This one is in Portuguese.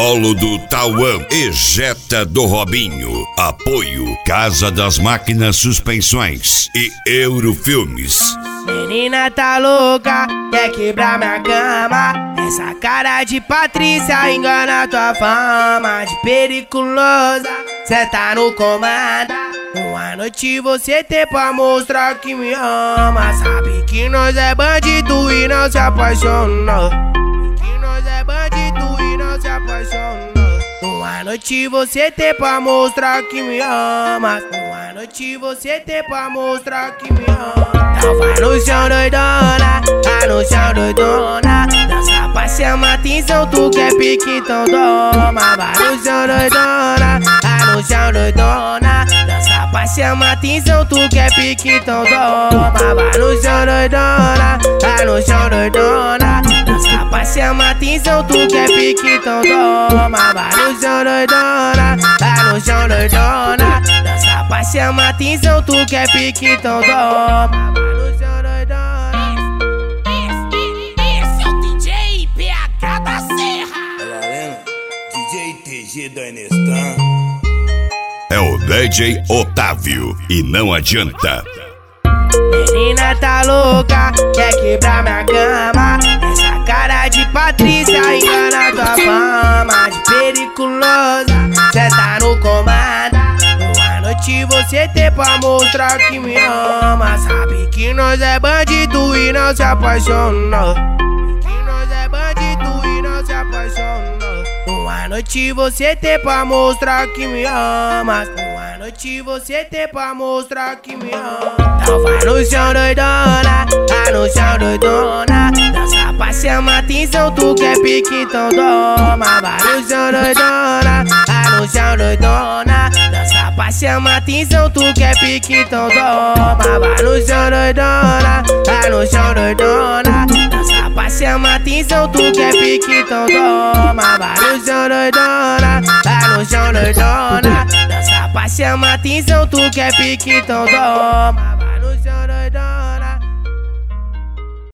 Polo do Tauã, Ejeta do Robinho. Apoio Casa das Máquinas Suspensões e Eurofilmes. Menina tá louca, quer quebrar minha cama. Essa cara de Patrícia engana tua fama de periculosa. Cê tá no comando. Uma noite você tem pra mostrar que me ama. Sabe que nós é bandido e não se apaixona. Que nós é bandido e não se apaixona. Uma noite você tem pra mostrar que me ama. Uma noite você tem pra mostrar que me ama. Então vai no chão doidona, vai no chão doidona. Dança pra chamar atenção, tu quer pique, então toma. Vai no chão doidona, vai no chão doidona. Dança pra chamar atenção, tu quer pique, então toma. Vai no chão doidona, vai no chão doidona. Dança pra chamar atenção, tu quer pique, então toma. Vai no chão doidona, vai no chão doidona. Dança pra chamar atenção, tu quer pique, então toma. Vai no chão doidona. Esse é o DJ PH da Serra. Galera, DJ TG da Enestan. É o DJ Otávio e não adianta. Menina tá louca, quer quebrar minha cama. Essa cara de Patrícia engana tua fama de periculosa. Cê tá no comando. Uma noite você tem pra mostrar que me ama. Sabe que nós é bandido e não se apaixona. Que nós é bandido e não se apaixona. Uma noite você tem pra mostrar que me ama. Uma noite você tem pra mostrar que me ama. Então vai no chão doidona, vai no chão doidona. Dança pra chamar atenção, tu quer pique, então toma. Vai no chão doidona, vai no chão doidona. Dança pra chamar atenção, tu quer pique, então toma. Vai no chão doidona, vai no chão doidona. Dança pra chamar atenção, tu quer pique, então toma. Vai no chão doidona, vai no chão doidona. Dança pra chamar atenção, tu quer pique, então toma.